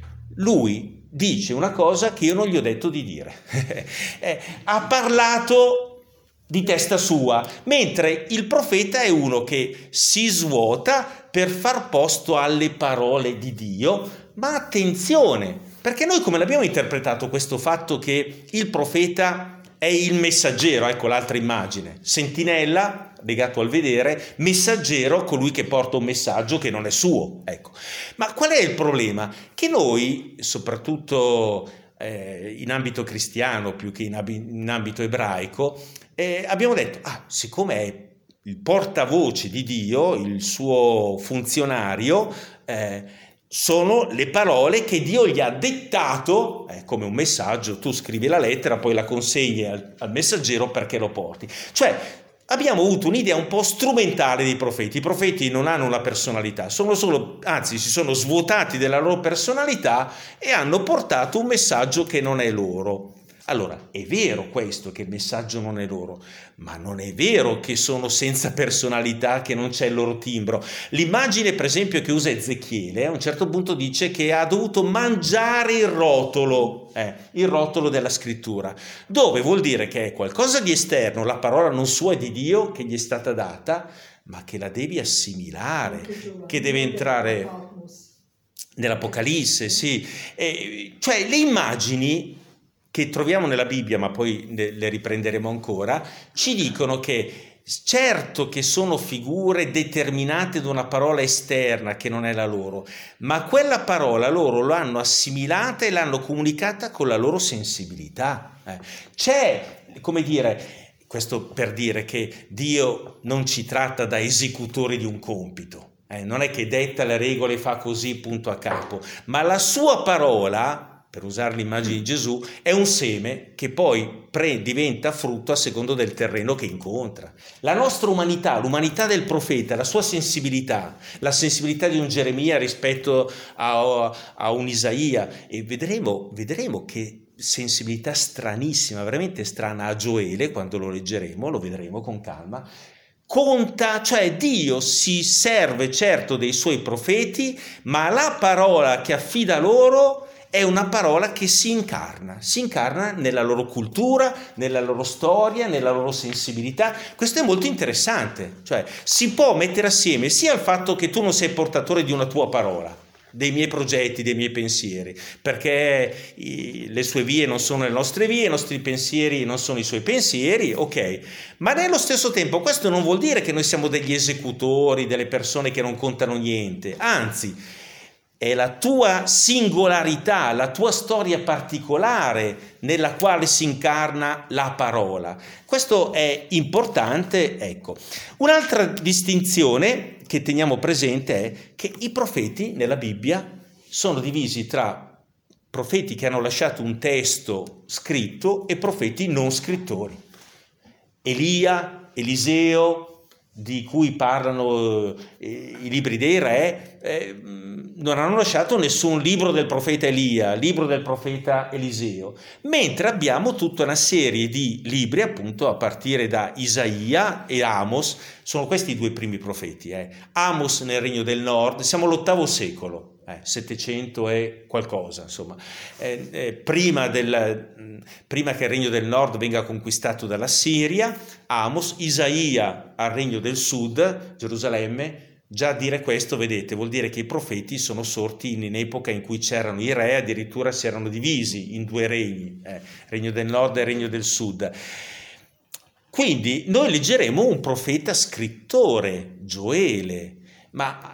lui dice una cosa che io non gli ho detto di dire. eh, ha parlato di testa sua, mentre il profeta è uno che si svuota per far posto alle parole di Dio. Ma attenzione, perché noi come l'abbiamo interpretato questo fatto che il profeta è il messaggero? Ecco l'altra immagine, sentinella legato al vedere, messaggero, colui che porta un messaggio che non è suo. Ecco. Ma qual è il problema? Che noi, soprattutto eh, in ambito cristiano più che in, ab- in ambito ebraico, eh, abbiamo detto, ah, siccome è il portavoce di Dio, il suo funzionario, eh, sono le parole che Dio gli ha dettato, eh, come un messaggio, tu scrivi la lettera, poi la consegni al, al messaggero perché lo porti. Cioè, abbiamo avuto un'idea un po' strumentale dei profeti. I profeti non hanno una personalità, sono solo, anzi si sono svuotati della loro personalità e hanno portato un messaggio che non è loro. Allora, è vero questo, che il messaggio non è loro, ma non è vero che sono senza personalità, che non c'è il loro timbro. L'immagine, per esempio, che usa Ezechiele, a un certo punto dice che ha dovuto mangiare il rotolo, eh, il rotolo della scrittura, dove vuol dire che è qualcosa di esterno, la parola non sua è di Dio, che gli è stata data, ma che la devi assimilare, che deve entrare nell'Apocalisse, sì. Eh, cioè, le immagini che troviamo nella Bibbia, ma poi le riprenderemo ancora, ci dicono che certo che sono figure determinate da una parola esterna che non è la loro, ma quella parola loro l'hanno assimilata e l'hanno comunicata con la loro sensibilità. Eh. C'è, come dire, questo per dire che Dio non ci tratta da esecutori di un compito, eh. Non è che detta le regole, fa così, punto a capo, ma la sua parola, per usare l'immagine di Gesù, è un seme che poi pre- diventa frutto a secondo del terreno che incontra. La nostra umanità, l'umanità del profeta, la sua sensibilità, la sensibilità di un Geremia rispetto a, a un Isaia, e vedremo, vedremo che sensibilità stranissima, veramente strana a Gioele, quando lo leggeremo, lo vedremo con calma, conta, cioè Dio si serve certo dei suoi profeti, ma la parola che affida loro è una parola che si incarna, si incarna nella loro cultura, nella loro storia, nella loro sensibilità. Questo è molto interessante, cioè si può mettere assieme sia il fatto che tu non sei portatore di una tua parola, dei miei progetti, dei miei pensieri, perché i, le sue vie non sono le nostre vie, i nostri pensieri non sono i suoi pensieri, ok, ma nello stesso tempo questo non vuol dire che noi siamo degli esecutori, delle persone che non contano niente, anzi, è la tua singolarità, la tua storia particolare nella quale si incarna la parola. Questo è importante, ecco. Un'altra distinzione che teniamo presente è che i profeti nella Bibbia sono divisi tra profeti che hanno lasciato un testo scritto e profeti non scrittori. Elia, Eliseo, di cui parlano eh, i libri dei re, eh, non hanno lasciato nessun libro del profeta Elia, libro del profeta Eliseo, mentre abbiamo tutta una serie di libri, appunto a partire da Isaia e Amos, sono questi i due primi profeti. Eh. Amos nel Regno del Nord, siamo all'ottavo secolo, eh, settecento e qualcosa, insomma, eh, eh, prima, del, prima che il Regno del Nord venga conquistato dalla Siria. Amos, Isaia al Regno del Sud, Gerusalemme. Già dire questo, vedete, vuol dire che i profeti sono sorti in, in epoca in cui c'erano i re, addirittura si erano divisi in due regni, eh, Regno del Nord e Regno del Sud. Quindi noi leggeremo un profeta scrittore, Gioele, ma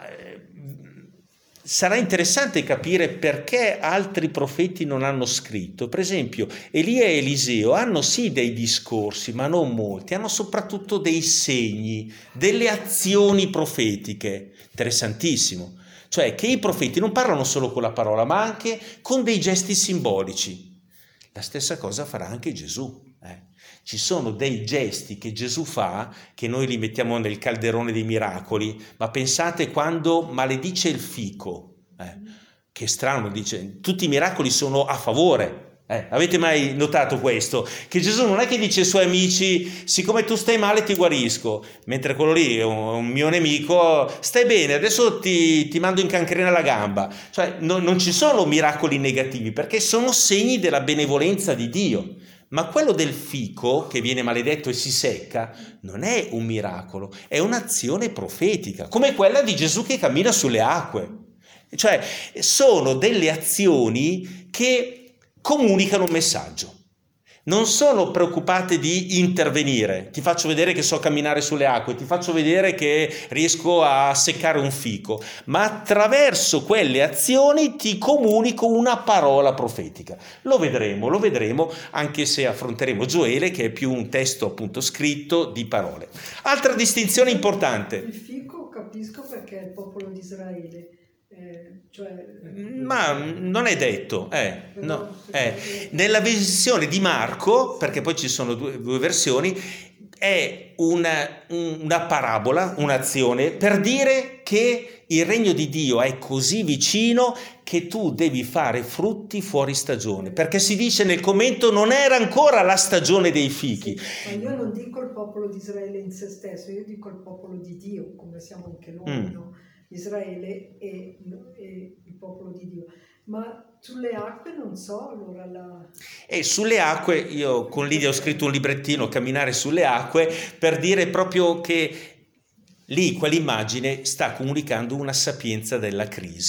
sarà interessante capire perché altri profeti non hanno scritto. Per esempio, Elia e Eliseo hanno sì dei discorsi, ma non molti, hanno soprattutto dei segni, delle azioni profetiche. Interessantissimo. Cioè che i profeti non parlano solo con la parola, ma anche con dei gesti simbolici. La stessa cosa farà anche Gesù. Eh. Ci sono dei gesti che Gesù fa, che noi li mettiamo nel calderone dei miracoli, ma pensate quando maledice il fico, eh, che strano, dice, tutti i miracoli sono a favore. Eh, avete mai notato questo? Che Gesù non è che dice ai suoi amici, siccome tu stai male ti guarisco, mentre quello lì è un, un mio nemico, stai bene, adesso ti, ti mando in cancrena la gamba. Cioè no, non ci sono miracoli negativi, perché sono segni della benevolenza di Dio. Ma quello del fico, che viene maledetto e si secca, non è un miracolo, è un'azione profetica, come quella di Gesù che cammina sulle acque. Cioè, sono delle azioni che comunicano un messaggio. Non sono preoccupate di intervenire, ti faccio vedere che so camminare sulle acque, ti faccio vedere che riesco a seccare un fico, ma attraverso quelle azioni ti comunico una parola profetica. Lo vedremo, lo vedremo, anche se affronteremo Gioele, che è più un testo appunto scritto di parole. Altra distinzione importante. Il fico capisco perché è il popolo di Israele. Eh, cioè, ma non è detto, eh, no, eh. Nella versione di Marco, perché poi ci sono due, due versioni, è una, una parabola, un'azione per dire che il regno di Dio è così vicino che tu devi fare frutti fuori stagione, perché si dice nel commento non era ancora la stagione dei fichi. Sì, ma io non dico il popolo di Israele in se stesso, io dico il popolo di Dio, come siamo anche noi, mm. no? Israele e, e il popolo di Dio, ma sulle acque non so allora la... E sulle acque io con Lidia ho scritto un librettino, Camminare sulle acque, per dire proprio che lì quell'immagine sta comunicando una sapienza della crisi.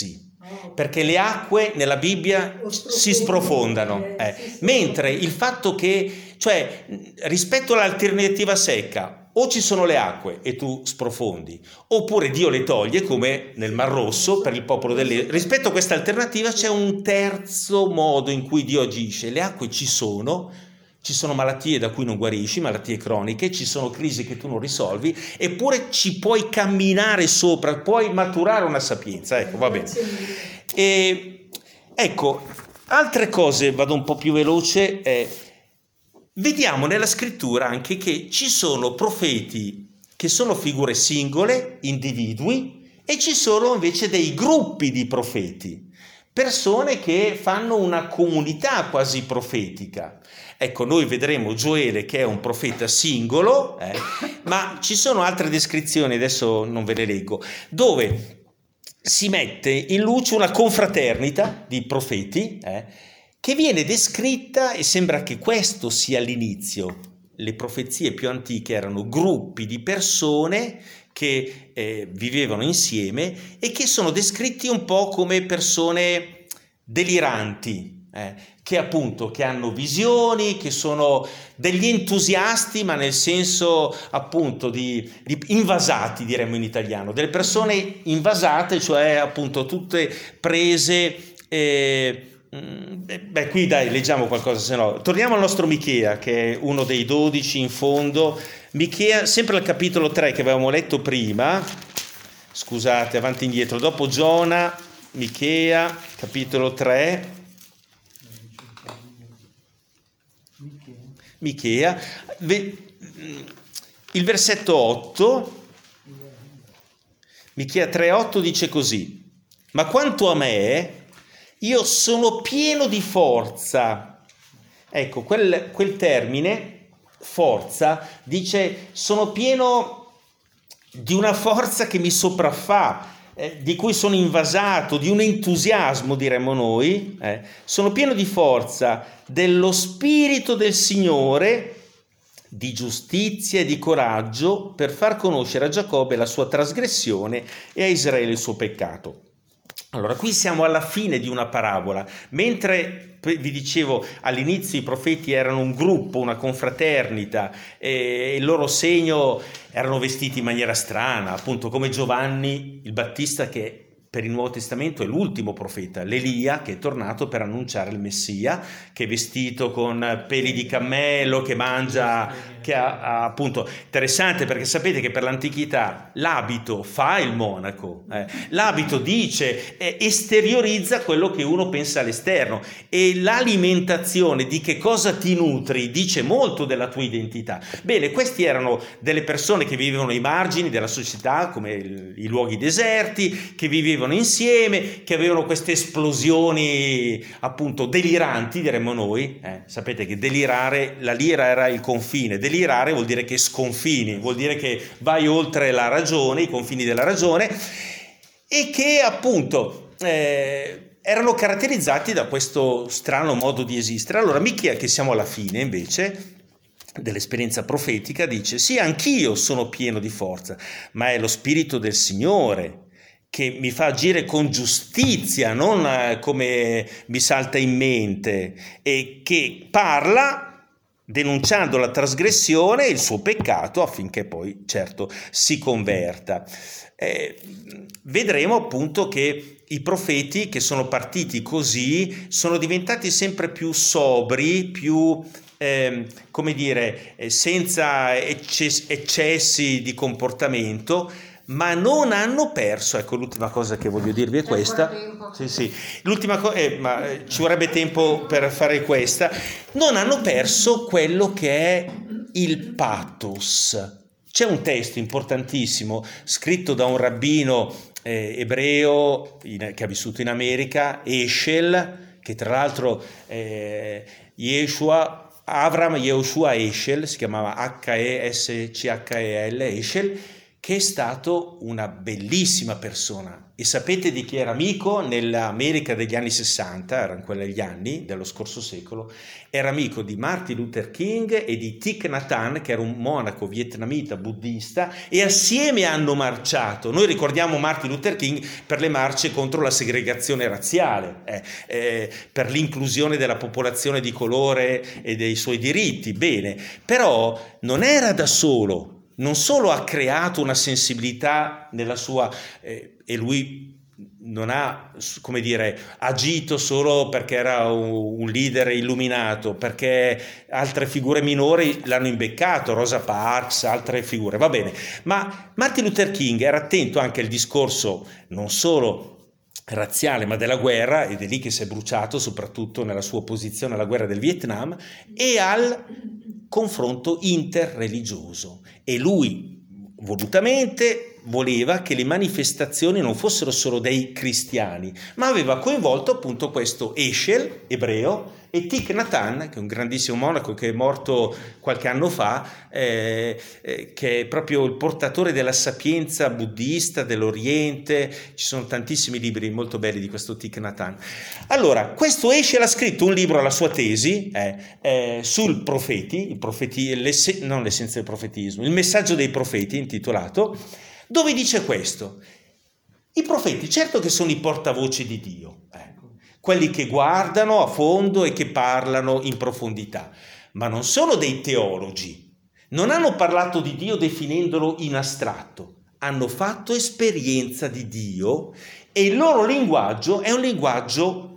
perché le acque nella Bibbia si sprofondano, eh. mentre il fatto che, cioè rispetto all'alternativa secca, o ci sono le acque e tu sprofondi, oppure Dio le toglie, come nel Mar Rosso per il popolo delle... Rispetto a questa alternativa c'è un terzo modo in cui Dio agisce. Le acque ci sono, ci sono malattie da cui non guarisci, malattie croniche, ci sono crisi che tu non risolvi, eppure ci puoi camminare sopra, puoi maturare una sapienza. Ecco, va bene. E, ecco, altre cose, vado un po' più veloce. Eh, vediamo nella scrittura anche che ci sono profeti che sono figure singole, individui, e ci sono invece dei gruppi di profeti, persone che fanno una comunità quasi profetica. Ecco, noi vedremo Gioele che è un profeta singolo, eh, ma ci sono altre descrizioni, adesso non ve le leggo, dove si mette in luce una confraternita di profeti, eh, che viene descritta, e sembra che questo sia l'inizio. Le profezie più antiche erano gruppi di persone che eh, vivevano insieme e che sono descritti un po' come persone deliranti, eh, che appunto che hanno visioni, che sono degli entusiasti, ma nel senso appunto di, di invasati, diremmo in italiano, delle persone invasate, cioè appunto tutte prese. Eh, beh, qui dai, leggiamo qualcosa, se no. Torniamo al nostro Michea, che è uno dei dodici in fondo. Michea, sempre al capitolo tre che avevamo letto prima. Scusate, avanti e indietro. Dopo Giona, Michea, capitolo tre. Michea, il versetto otto, Michea tre otto dice così: ma quanto a me, io sono pieno di forza. Ecco, quel, quel termine, forza, dice sono pieno di una forza che mi sopraffa, eh, di cui sono invasato, di un entusiasmo, diremmo noi, eh. Sono pieno di forza dello Spirito del Signore, di giustizia e di coraggio, per far conoscere a Giacobbe la sua trasgressione e a Israele il suo peccato. Allora, qui siamo alla fine di una parabola. Mentre vi dicevo all'inizio i profeti erano un gruppo, una confraternita, e il loro segno erano vestiti in maniera strana, appunto come Giovanni il Battista, che per il Nuovo Testamento è l'ultimo profeta, l'Elia che è tornato per annunciare il Messia, che è vestito con peli di cammello, che mangia, che ha, ha appunto, interessante perché sapete che per l'antichità l'abito fa il monaco, eh. L'abito dice, eh, esteriorizza quello che uno pensa all'esterno, e l'alimentazione, di che cosa ti nutri, dice molto della tua identità. Bene, questi erano delle persone che vivevano ai margini della società, come il, i luoghi deserti, che vivevano insieme, che avevano queste esplosioni appunto deliranti, diremmo noi, eh, sapete che delirare, la lira era il confine, delirare vuol dire che sconfini, vuol dire che vai oltre la ragione, i confini della ragione, e che appunto eh, erano caratterizzati da questo strano modo di esistere. Allora Michea, che siamo alla fine invece dell'esperienza profetica, dice: sì, anch'io sono pieno di forza, ma è lo Spirito del Signore che mi fa agire con giustizia, non come mi salta in mente, e che parla denunciando la trasgressione e il suo peccato affinché poi certo si converta. Eh, vedremo appunto che i profeti che sono partiti così sono diventati sempre più sobri, più eh, come dire, eh, senza ecces- eccessi di comportamento, ma non hanno perso, ecco l'ultima cosa che voglio dirvi è questa, sì, sì. L'ultima cosa, eh, ma eh, ci vorrebbe tempo per fare questa, non hanno perso quello che è il pathos. C'è un testo importantissimo scritto da un rabbino eh, ebreo in, che ha vissuto in America, Eshel, che tra l'altro eh, Yeshua, Avram Yehoshua Eshel, si chiamava H E S C H E L, Eshel, che è stato una bellissima persona. E sapete di chi era amico nell'America degli anni sessanta, erano quegli anni dello scorso secolo? Era amico di Martin Luther King e di Thich Nhat Hanh, che era un monaco vietnamita buddista, e assieme hanno marciato. Noi ricordiamo Martin Luther King per le marce contro la segregazione razziale, eh, eh, per l'inclusione della popolazione di colore e dei suoi diritti. Bene, però non era da solo. Non solo ha creato una sensibilità nella sua, eh, e lui non ha, come dire, agito solo perché era un, un leader illuminato, perché altre figure minori l'hanno imbeccato, Rosa Parks, altre figure, va bene. Ma Martin Luther King era attento anche al discorso non solo razziale ma della guerra, ed è lì che si è bruciato soprattutto nella sua opposizione alla guerra del Vietnam, e al confronto interreligioso, e lui volutamente voleva che le manifestazioni non fossero solo dei cristiani, ma aveva coinvolto appunto questo Heschel, ebreo, e Thich Nhat Hanh, che è un grandissimo monaco che è morto qualche anno fa, eh, eh, che è proprio il portatore della sapienza buddista dell'Oriente. Ci sono tantissimi libri molto belli di questo Thich Nhat Hanh. Allora, questo Heschel ha scritto un libro alla sua tesi eh, eh, sul profeti, i profeti non l'essenza del profetismo, il messaggio dei profeti, intitolato, dove dice questo: i profeti certo che sono i portavoce di Dio, ecco, quelli che guardano a fondo e che parlano in profondità, ma non sono dei teologi, non hanno parlato di Dio definendolo in astratto, hanno fatto esperienza di Dio e il loro linguaggio è un linguaggio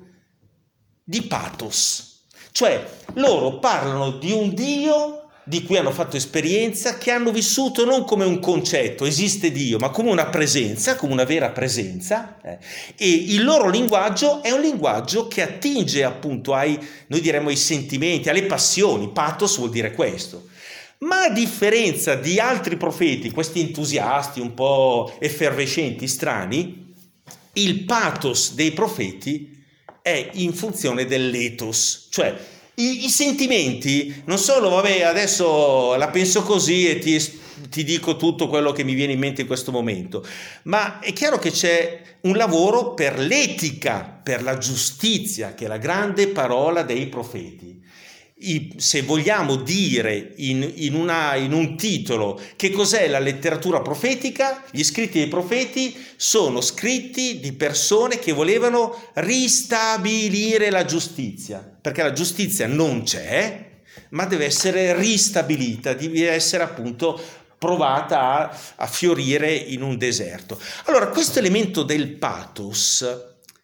di pathos, cioè loro parlano di un Dio di cui hanno fatto esperienza, che hanno vissuto non come un concetto, esiste Dio, ma come una presenza, come una vera presenza, eh. E il loro linguaggio è un linguaggio che attinge appunto ai, noi diremmo, ai sentimenti, alle passioni. Pathos vuol dire questo. Ma a differenza di altri profeti, questi entusiasti un po' effervescenti, strani, il pathos dei profeti è in funzione dell'ethos, cioè I, I sentimenti non solo, vabbè, adesso la penso così e ti, ti dico tutto quello che mi viene in mente in questo momento, ma è chiaro che c'è un lavoro per l'etica, per la giustizia, che è la grande parola dei profeti. I, se vogliamo dire in, in, una, in un titolo che cos'è la letteratura profetica, gli scritti dei profeti sono scritti di persone che volevano ristabilire la giustizia, perché la giustizia non c'è, ma deve essere ristabilita, deve essere appunto provata a, a fiorire in un deserto. Allora, questo elemento del pathos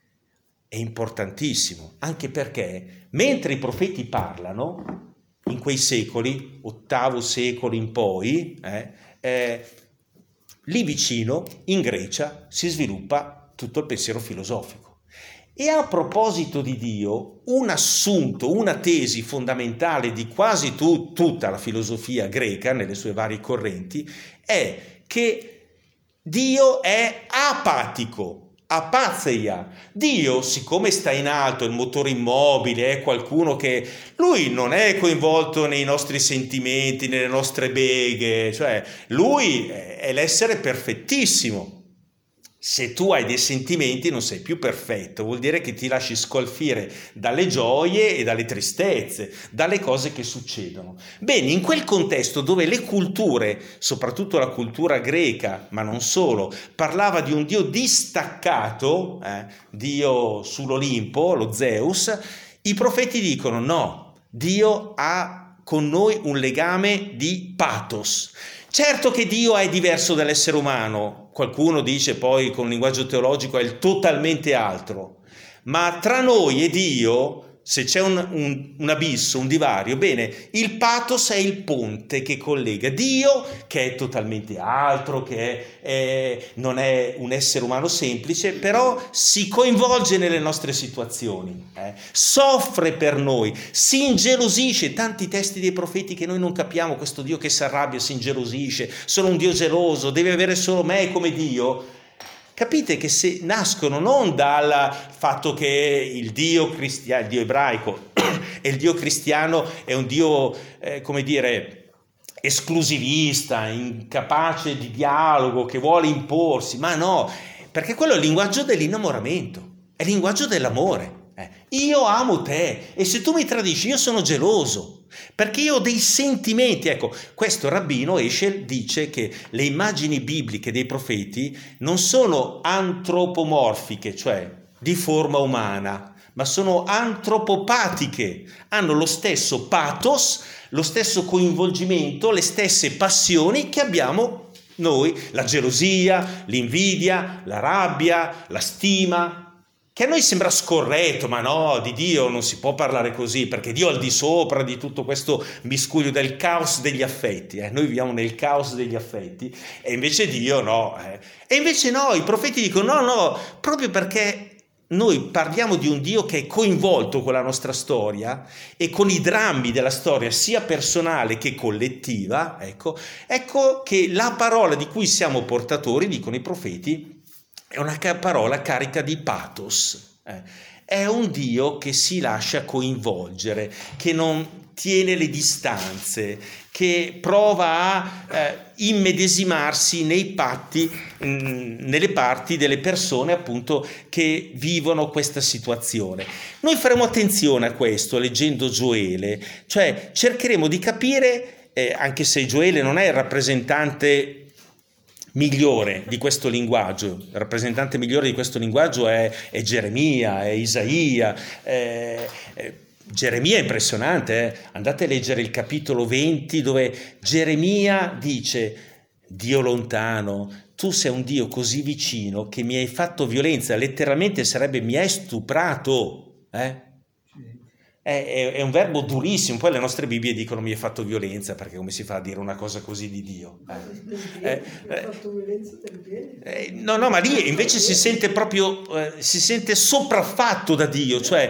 è importantissimo, anche perché mentre i profeti parlano, in quei secoli, ottavo secolo in poi, eh, eh, lì vicino, in Grecia, si sviluppa tutto il pensiero filosofico. E a proposito di Dio, un assunto, una tesi fondamentale di quasi tu, tutta la filosofia greca, nelle sue varie correnti, è che Dio è apatico. Apatheia. Dio, siccome sta in alto, è il motore immobile, è qualcuno che lui non è coinvolto nei nostri sentimenti, nelle nostre beghe, cioè lui è l'essere perfettissimo. Se tu hai dei sentimenti non sei più perfetto, vuol dire che ti lasci scolfire dalle gioie e dalle tristezze, dalle cose che succedono. Bene, in quel contesto dove le culture, soprattutto la cultura greca, ma non solo, parlava di un Dio distaccato, eh, Dio sull'Olimpo, lo Zeus, i profeti dicono no, Dio ha con noi un legame di pathos. Certo che Dio è diverso dall'essere umano, qualcuno dice poi con un linguaggio teologico è il totalmente altro, ma tra noi e Dio, se c'è un, un, un abisso, un divario, bene, il pathos è il ponte che collega Dio, che è totalmente altro, che è, è, non è un essere umano semplice, però si coinvolge nelle nostre situazioni, eh? Soffre per noi, si ingelosisce. Tanti testi dei profeti che noi non capiamo, questo Dio che si arrabbia, si ingelosisce, sono un Dio geloso, deve avere solo me come Dio. Capite che se nascono non dal fatto che il Dio cristiano, il Dio ebraico e il Dio cristiano è un Dio, eh, come dire, esclusivista, incapace di dialogo, che vuole imporsi, ma no, perché quello è il linguaggio dell'innamoramento, è il linguaggio dell'amore. Eh, io amo te e se tu mi tradisci io sono geloso, perché io ho dei sentimenti. Ecco, questo rabbino Eschel dice che le immagini bibliche dei profeti non sono antropomorfiche, cioè di forma umana, ma sono antropopatiche, hanno lo stesso pathos, lo stesso coinvolgimento, le stesse passioni che abbiamo noi, la gelosia, l'invidia, la rabbia, la stima, che a noi sembra scorretto, ma no, di Dio non si può parlare così, perché Dio è al di sopra di tutto questo miscuglio del caos degli affetti. Eh? Noi viviamo nel caos degli affetti e invece Dio no. Eh? E invece no, i profeti dicono no, no, proprio perché noi parliamo di un Dio che è coinvolto con la nostra storia e con i drammi della storia sia personale che collettiva, ecco, ecco che la parola di cui siamo portatori, dicono i profeti, è una parola carica di pathos, eh. È un Dio che si lascia coinvolgere, che non tiene le distanze, che prova a eh, immedesimarsi nei patti, mh, nelle parti delle persone appunto che vivono questa situazione. Noi faremo attenzione a questo leggendo Gioele, cioè cercheremo di capire, eh, anche se Gioele non è il rappresentante migliore di questo linguaggio, il rappresentante migliore di questo linguaggio è, è Geremia, è Isaia. eh, eh, Geremia è impressionante, eh? Andate a leggere il capitolo venti dove Geremia dice: Dio lontano, tu sei un Dio così vicino che mi hai fatto violenza, letteralmente sarebbe mi hai stuprato, eh? È, è un verbo durissimo. Poi le nostre Bibbie dicono mi hai fatto violenza, perché come si fa a dire una cosa così di Dio? Eh, eh, eh, fatto violenza del bene. Eh, no, no, ma lì invece si sente proprio, eh, si sente sopraffatto da Dio, cioè,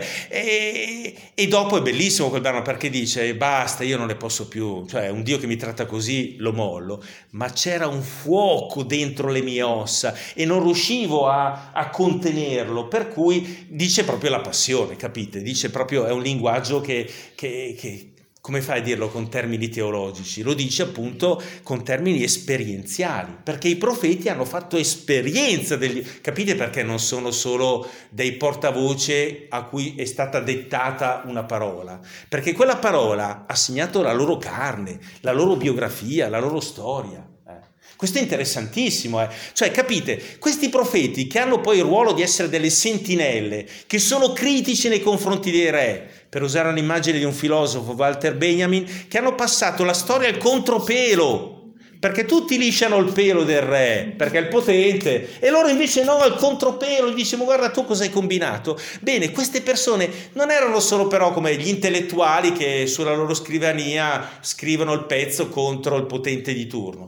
e, e dopo è bellissimo quel brano perché dice basta, io non ne posso più, cioè un Dio che mi tratta così lo mollo, ma c'era un fuoco dentro le mie ossa e non riuscivo a, a contenerlo, per cui dice proprio la passione, capite? Dice proprio, è un linguaggio Che, che, che, come fai a dirlo con termini teologici? Lo dice appunto con termini esperienziali, perché i profeti hanno fatto esperienza degli... Capite perché non sono solo dei portavoce a cui è stata dettata una parola? Perché quella parola ha segnato la loro carne, la loro biografia, la loro storia. Questo è interessantissimo, eh? Cioè capite, questi profeti che hanno poi il ruolo di essere delle sentinelle, che sono critici nei confronti dei re, per usare un'immagine di un filosofo, Walter Benjamin, che hanno passato la storia al contropelo, perché tutti lisciano il pelo del re, perché è il potente, e loro invece no, al contropelo, gli dice ma guarda tu cosa hai combinato. Bene, queste persone non erano solo però come gli intellettuali che sulla loro scrivania scrivono il pezzo contro il potente di turno.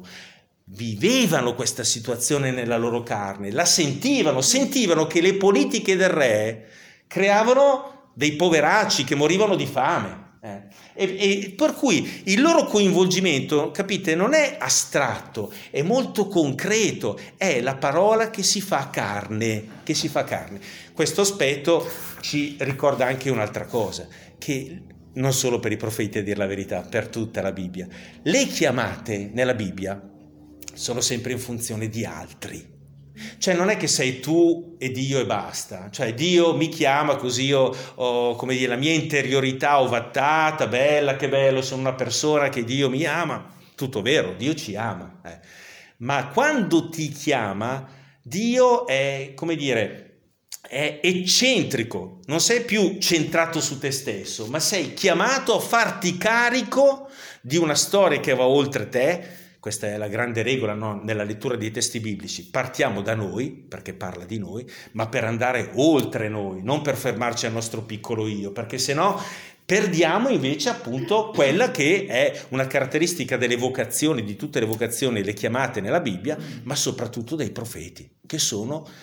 Vivevano questa situazione nella loro carne, la sentivano, sentivano che le politiche del re creavano dei poveracci che morivano di fame. Eh. E, e per cui il loro coinvolgimento, capite, non è astratto, è molto concreto, è la parola che si fa carne, che si fa carne. Questo aspetto ci ricorda anche un'altra cosa, che non solo per i profeti, a dire la verità, per tutta la Bibbia, le chiamate nella Bibbia sono sempre in funzione di altri. Cioè non è che sei tu e Dio e basta, cioè Dio mi chiama così io ho, come dire, la mia interiorità ovattata, bella, che bello, sono una persona che Dio mi ama, tutto vero, Dio ci ama, eh. Ma quando ti chiama Dio è, come dire, è eccentrico, non sei più centrato su te stesso, ma sei chiamato a farti carico di una storia che va oltre te. Questa è la grande regola, no? Nella lettura dei testi biblici. Partiamo da noi, perché parla di noi, ma per andare oltre noi, non per fermarci al nostro piccolo io, perché sennò perdiamo invece appunto quella che è una caratteristica delle vocazioni, di tutte le vocazioni, le chiamate nella Bibbia, ma soprattutto dei profeti, che sono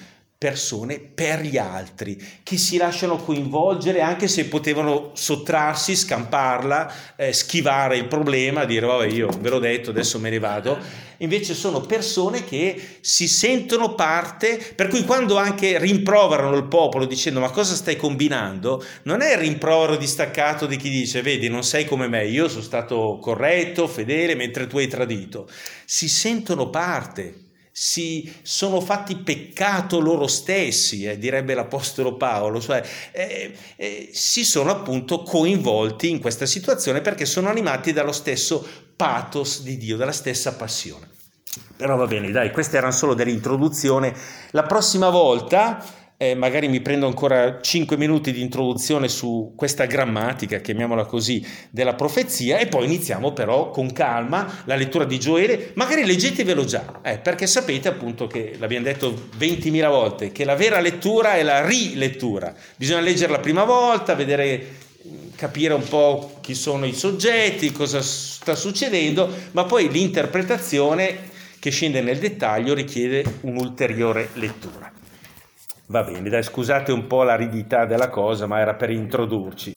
persone per gli altri, che si lasciano coinvolgere anche se potevano sottrarsi, scamparla, eh, schivare il problema, dire vabbè io ve l'ho detto, adesso me ne vado. Invece sono persone che si sentono parte, per cui quando anche rimproverano il popolo dicendo ma cosa stai combinando, non è il rimprovero distaccato di chi dice vedi non sei come me, io sono stato corretto, fedele mentre tu hai tradito. Si sentono parte, si sono fatti peccato loro stessi, eh, direbbe l'Apostolo Paolo, cioè eh, eh, si sono appunto coinvolti in questa situazione perché sono animati dallo stesso pathos di Dio, dalla stessa passione. Però va bene, dai, queste erano solo dell'introduzione. La prossima volta eh, magari mi prendo ancora cinque minuti di introduzione su questa grammatica, chiamiamola così, della profezia, e poi iniziamo però con calma la lettura di Gioele. Magari leggetevelo già, eh, perché sapete appunto che l'abbiamo detto ventimila volte, che la vera lettura è la rilettura. Bisogna leggere la prima volta, vedere, capire un po' chi sono i soggetti, cosa sta succedendo, ma poi l'interpretazione che scende nel dettaglio richiede un'ulteriore lettura. Va bene, dai, scusate un po' l'aridità della cosa, ma era per introdurci.